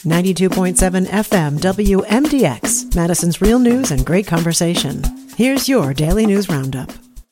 92.7 FM WMDX, Madison's real news and great conversation. Here's your Daily News Roundup.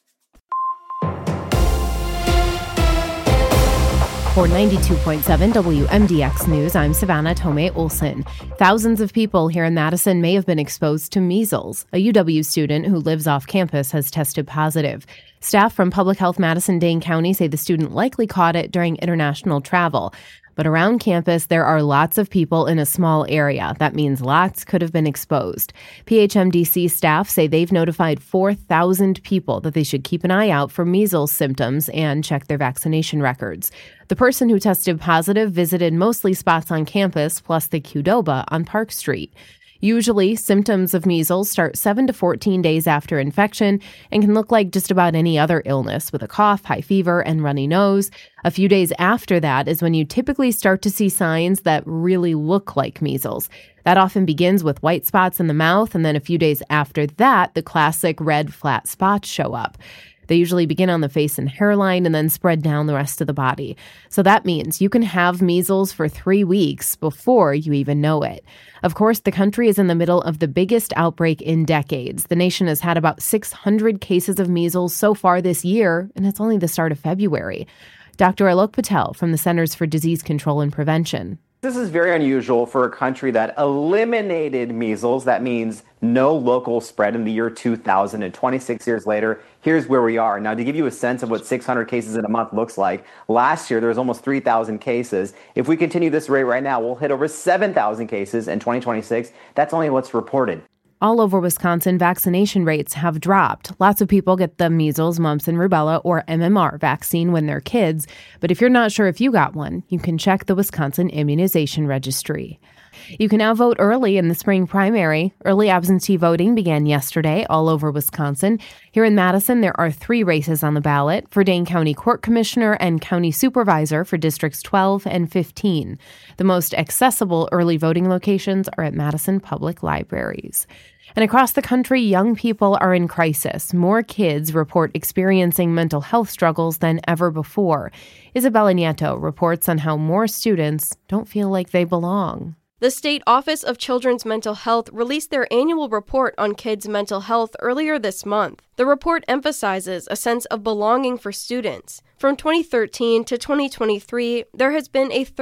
For 92.7 WMDX News, I'm Savannah Tomei Olson. Thousands of people here in Madison may have been exposed to measles. A UW student who lives off campus has tested positive. Staff from Public Health Madison-Dane County say the student likely caught it during international travel. But around campus, there are lots of people in a small area. That means lots could have been exposed. PHMDC staff say they've notified 4,000 people that they should keep an eye out for measles symptoms and check their vaccination records. The person who tested positive visited mostly spots on campus, plus the Qdoba on Park Street. Usually, symptoms of measles start 7 to 14 days after infection and can look like just about any other illness with a cough, high fever, and runny nose. A few days after that is when you typically start to see signs that really look like measles. That often begins with white spots in the mouth, and then a few days after that, the classic red flat spots show up. They usually begin on the face and hairline and then spread down the rest of the body. So that means you can have measles for 3 weeks before you even know it. Of course, the country is in the middle of the biggest outbreak in decades. The nation has had about 600 cases of measles so far this year, and it's only the start of February. Dr. Alok Patel from the Centers for Disease Control and Prevention. This is very unusual for a country that eliminated measles. That means no local spread in the year 2000. And 26 years later, here's where we are. Now, to give you a sense of what 600 cases in a month looks like, last year there was almost 3,000 cases. If we continue this rate right now, we'll hit over 7,000 cases in 2026. That's only what's reported. All over Wisconsin, vaccination rates have dropped. Lots of people get the measles, mumps, and rubella, or MMR, vaccine when they're kids. But if you're not sure if you got one, you can check the Wisconsin Immunization Registry. You can now vote early in the spring primary. Early absentee voting began yesterday all over Wisconsin. Here in Madison, there are 3 races on the ballot for Dane County Court Commissioner and County Supervisor for Districts 12 and 15. The most accessible early voting locations are at Madison Public Libraries. And across the country, young people are in crisis. More kids report experiencing mental health struggles than ever before. Isabella Nieto reports on how more students don't feel like they belong. The State Office of Children's Mental Health released their annual report on kids' mental health earlier this month. The report emphasizes a sense of belonging for students. From 2013 to 2023, there has been a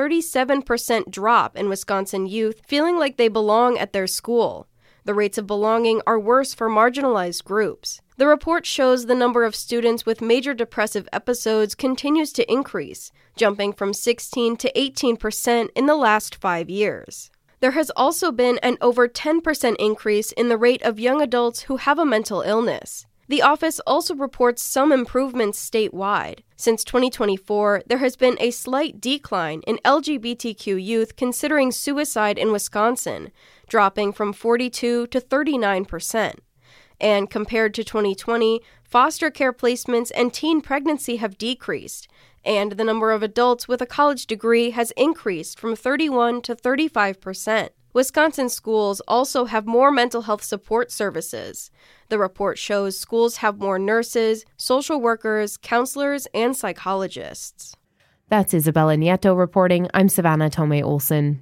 37% drop in Wisconsin youth feeling like they belong at their school. The rates of belonging are worse for marginalized groups. The report shows the number of students with major depressive episodes continues to increase, jumping from 16 to 18% in the last 5 years. There has also been an over 10% increase in the rate of young adults who have a mental illness. The office also reports some improvements statewide. Since 2024, there has been a slight decline in LGBTQ youth considering suicide in Wisconsin, dropping from 42 to 39%. And compared to 2020, foster care placements and teen pregnancy have decreased, and the number of adults with a college degree has increased from 31 to 35%. Wisconsin schools also have more mental health support services. The report shows schools have more nurses, social workers, counselors, and psychologists. That's Isabella Nieto reporting. I'm Savannah Tomei Olson,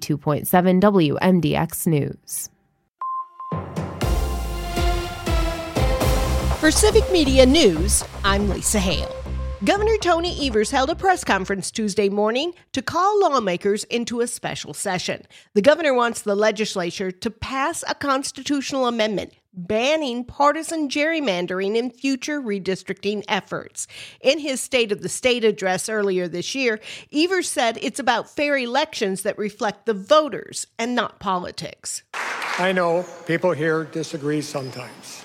92.7 WMDX News. For Civic Media News, I'm Lisa Hale. Governor Tony Evers held a press conference Tuesday morning to call lawmakers into a special session. The governor wants the legislature to pass a constitutional amendment banning partisan gerrymandering in future redistricting efforts. In his State of the State address earlier this year, Evers said it's about fair elections that reflect the voters and not politics. I know people here disagree sometimes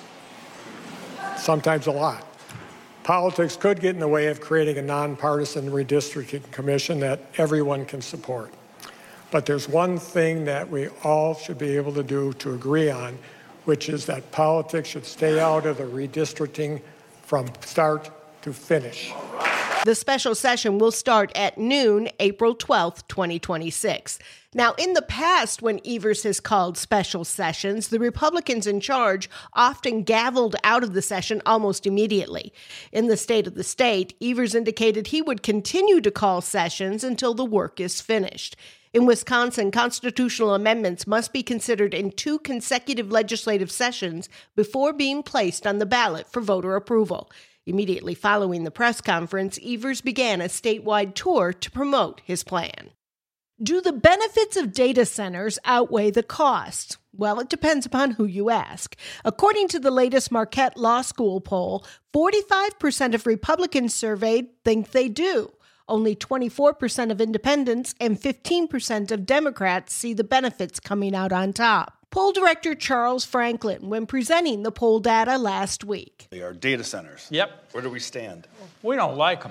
a lot. Politics could get in the way of creating a nonpartisan redistricting commission that everyone can support. But there's one thing that we all should be able to do to agree on, which is that politics should stay out of the redistricting from start to finish. The special session will start at noon, April 12th, 2026. Now, in the past, when Evers has called special sessions, the Republicans in charge often gavelled out of the session almost immediately. In the State of the State, Evers indicated he would continue to call sessions until the work is finished. In Wisconsin, constitutional amendments must be considered in 2 consecutive legislative sessions before being placed on the ballot for voter approval. Immediately following the press conference, Evers began a statewide tour to promote his plan. Do the benefits of data centers outweigh the costs? Well, it depends upon who you ask. According to the latest Marquette Law School poll, 45% of Republicans surveyed think they do. Only 24% of independents and 15% of Democrats see the benefits coming out on top. Poll director Charles Franklin, when presenting the poll data last week. They are data centers. Yep. Where do we stand? We don't like them.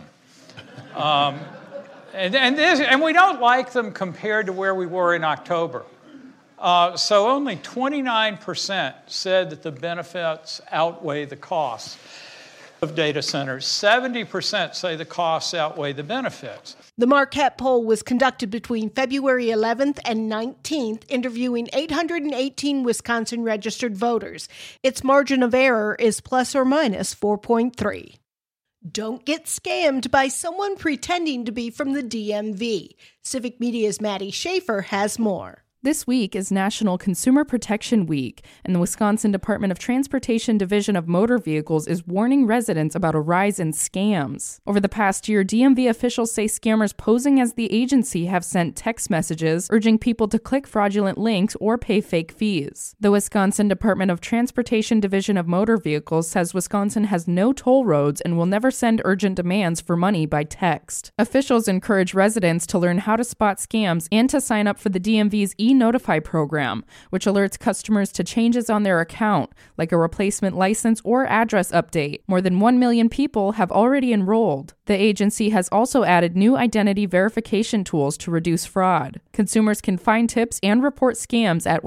And we don't like them compared to where we were in October. So only 29% said that the benefits outweigh the costs of data centers. 70% say the costs outweigh the benefits. The Marquette poll was conducted between February 11th and 19th, interviewing 818 Wisconsin registered voters. Its margin of error is plus or minus 4.3. Don't get scammed by someone pretending to be from the DMV. Civic Media's Maddie Schaefer has more. This week is National Consumer Protection Week, and the Wisconsin Department of Transportation Division of Motor Vehicles is warning residents about a rise in scams. Over the past year, DMV officials say scammers posing as the agency have sent text messages urging people to click fraudulent links or pay fake fees. The Wisconsin Department of Transportation Division of Motor Vehicles says Wisconsin has no toll roads and will never send urgent demands for money by text. Officials encourage residents to learn how to spot scams and to sign up for the DMV's Notify program, which alerts customers to changes on their account, like a replacement license or address update. More than 1 million people have already enrolled. The agency has also added new identity verification tools to reduce fraud. Consumers can find tips and report scams at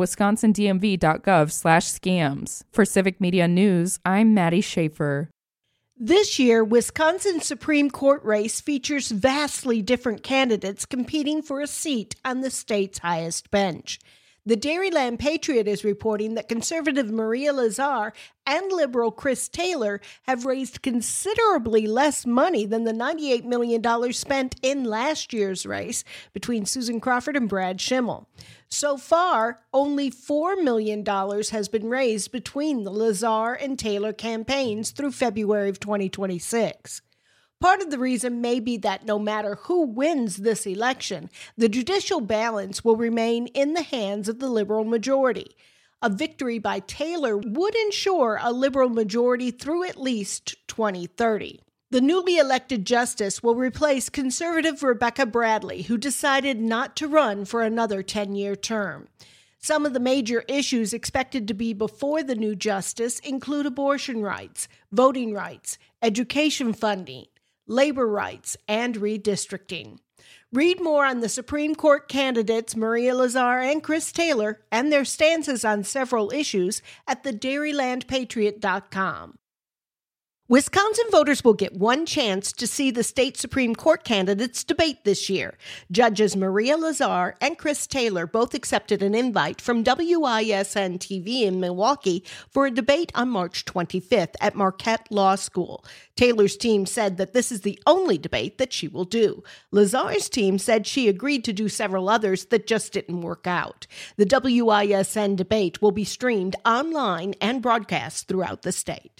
wisconsindmv.gov/scams. For Civic Media News, I'm Maddie Schaefer. This year, Wisconsin's Supreme Court race features vastly different candidates competing for a seat on the state's highest bench. The Dairyland Patriot is reporting that conservative Maria Lazar and liberal Chris Taylor have raised considerably less money than the $98 million spent in last year's race between Susan Crawford and Brad Schimmel. So far, only $4 million has been raised between the Lazar and Taylor campaigns through February of 2026. Part of the reason may be that no matter who wins this election, the judicial balance will remain in the hands of the liberal majority. A victory by Taylor would ensure a liberal majority through at least 2030. The newly elected justice will replace conservative Rebecca Bradley, who decided not to run for another 10-year term. Some of the major issues expected to be before the new justice include abortion rights, voting rights, education funding, labor rights, and redistricting. Read more on the Supreme Court candidates Maria Lazar and Chris Taylor and their stances on several issues at thedairylandpatriot.com. Wisconsin voters will get one chance to see the state Supreme Court candidates debate this year. Judges Maria Lazar and Chris Taylor both accepted an invite from WISN TV in Milwaukee for a debate on March 25th at Marquette Law School. Taylor's team said that this is the only debate that she will do. Lazar's team said she agreed to do several others that just didn't work out. The WISN debate will be streamed online and broadcast throughout the state.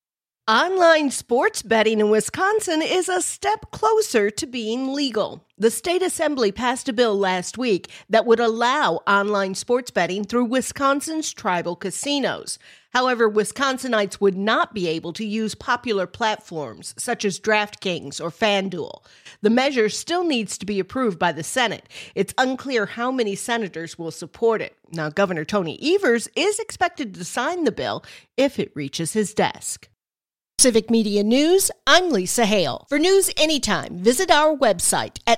Online sports betting in Wisconsin is a step closer to being legal. The state assembly passed a bill last week that would allow online sports betting through Wisconsin's tribal casinos. However, Wisconsinites would not be able to use popular platforms such as DraftKings or FanDuel. The measure still needs to be approved by the Senate. It's unclear how many senators will support it. Now, Governor Tony Evers is expected to sign the bill if it reaches his desk. Civic Media News, I'm Lisa Hale. For news anytime, visit our website at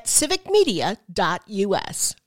civicmedia.us.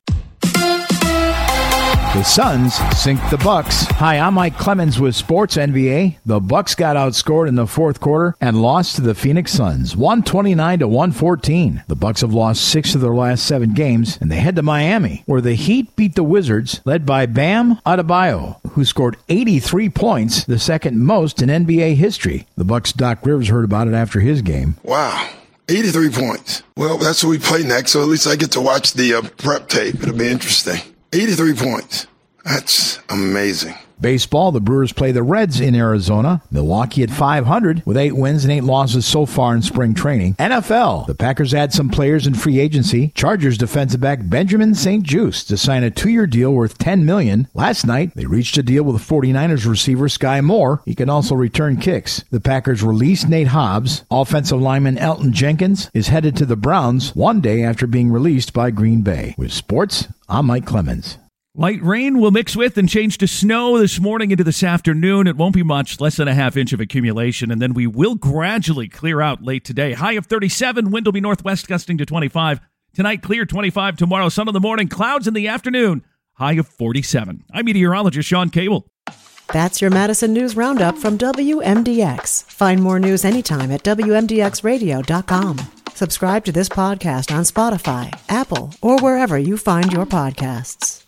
The Suns sink the Bucks. Hi, I'm Mike Clemens with Sports NBA. The Bucks got outscored in the fourth quarter and lost to the Phoenix Suns, 129-114. The Bucks have lost 6 of their last 7 games, and they head to Miami, where the Heat beat the Wizards, led by Bam Adebayo, who scored 83 points, the second most in NBA history. The Bucks' Doc Rivers heard about it after his game. Wow. 83 points. Well, that's what we play next, so at least I get to watch the prep tape. It'll be interesting. 83 points. That's amazing. Baseball, the Brewers play the Reds in Arizona. Milwaukee at 500 with 8 wins and 8 losses so far in spring training. NFL, the Packers add some players in free agency. Chargers defensive back Benjamin St-Juste to sign a 2-year deal worth $10 million. Last night, they reached a deal with 49ers receiver Sky Moore. He can also return kicks. The Packers released Nate Hobbs. Offensive lineman Elton Jenkins is headed to the Browns one day after being released by Green Bay. With sports, I'm Mike Clemens. Light rain will mix with and change to snow this morning into this afternoon. It won't be much, less than a half inch of accumulation, and then we will gradually clear out late today. High of 37, wind will be northwest gusting to 25. Tonight, clear 25. Tomorrow, sun in the morning, clouds in the afternoon. High of 47. I'm meteorologist Sean Cable. That's your Madison News Roundup from WMDX. Find more news anytime at WMDXradio.com. Subscribe to this podcast on Spotify, Apple, or wherever you find your podcasts.